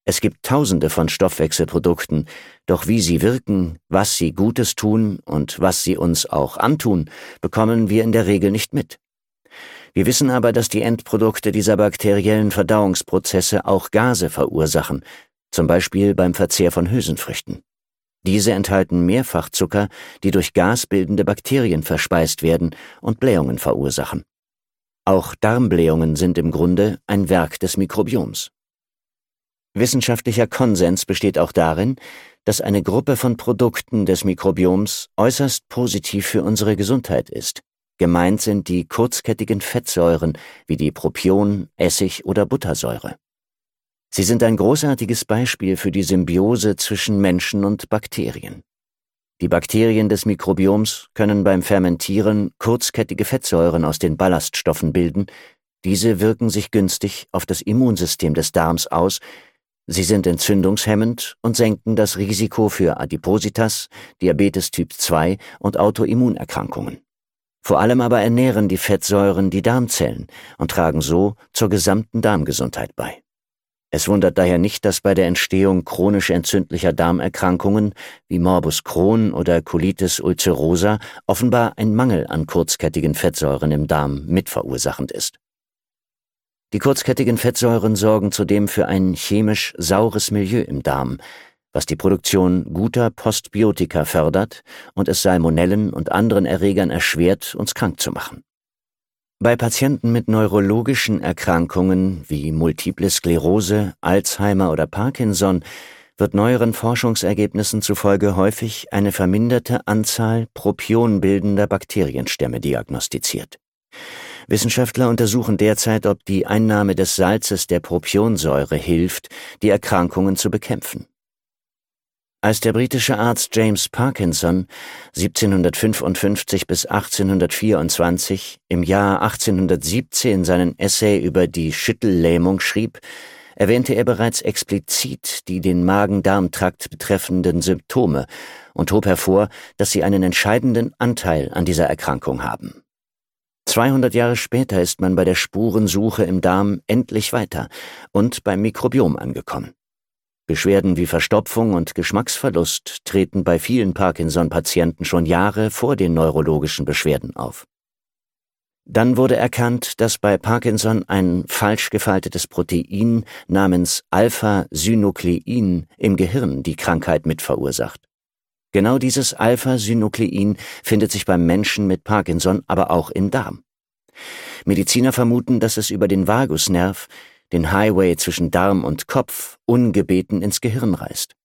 Es gibt Tausende von Stoffwechselprodukten, doch wie sie wirken, was sie Gutes tun und was sie uns auch antun, bekommen wir in der Regel nicht mit. Wir wissen aber, dass die Endprodukte dieser bakteriellen Verdauungsprozesse auch Gase verursachen, zum Beispiel beim Verzehr von Hülsenfrüchten. Diese enthalten Mehrfachzucker, die durch gasbildende Bakterien verspeist werden und Blähungen verursachen. Auch Darmblähungen sind im Grunde ein Werk des Mikrobioms. Wissenschaftlicher Konsens besteht auch darin, dass eine Gruppe von Produkten des Mikrobioms äußerst positiv für unsere Gesundheit ist. Gemeint sind die kurzkettigen Fettsäuren wie die Propion-, Essig- oder Buttersäure. Sie sind ein großartiges Beispiel für die Symbiose zwischen Menschen und Bakterien. Die Bakterien des Mikrobioms können beim Fermentieren kurzkettige Fettsäuren aus den Ballaststoffen bilden. Diese wirken sich günstig auf das Immunsystem des Darms aus. Sie sind entzündungshemmend und senken das Risiko für Adipositas, Diabetes Typ 2 und Autoimmunerkrankungen. Vor allem aber ernähren die Fettsäuren die Darmzellen und tragen so zur gesamten Darmgesundheit bei. Es wundert daher nicht, dass bei der Entstehung chronisch entzündlicher Darmerkrankungen wie Morbus Crohn oder Colitis ulcerosa offenbar ein Mangel an kurzkettigen Fettsäuren im Darm mitverursachend ist. Die kurzkettigen Fettsäuren sorgen zudem für ein chemisch saures Milieu im Darm, was die Produktion guter Postbiotika fördert und es Salmonellen und anderen Erregern erschwert, uns krank zu machen. Bei Patienten mit neurologischen Erkrankungen wie Multiple Sklerose, Alzheimer oder Parkinson wird neueren Forschungsergebnissen zufolge häufig eine verminderte Anzahl propionbildender Bakterienstämme diagnostiziert. Wissenschaftler untersuchen derzeit, ob die Einnahme des Salzes der Propionsäure hilft, die Erkrankungen zu bekämpfen. Als der britische Arzt James Parkinson 1755 bis 1824 im Jahr 1817 seinen Essay über die Schüttellähmung schrieb, erwähnte er bereits explizit die den Magen-Darm-Trakt betreffenden Symptome und hob hervor, dass sie einen entscheidenden Anteil an dieser Erkrankung haben. 200 Jahre später ist man bei der Spurensuche im Darm endlich weiter und beim Mikrobiom angekommen. Beschwerden wie Verstopfung und Geschmacksverlust treten bei vielen Parkinson-Patienten schon Jahre vor den neurologischen Beschwerden auf. Dann wurde erkannt, dass bei Parkinson ein falsch gefaltetes Protein namens Alpha-Synuklein im Gehirn die Krankheit mit verursacht. Genau dieses Alpha-Synuklein findet sich beim Menschen mit Parkinson aber auch im Darm. Mediziner vermuten, dass es über den Vagusnerv, den Highway zwischen Darm und Kopf, ungebeten ins Gehirn reist.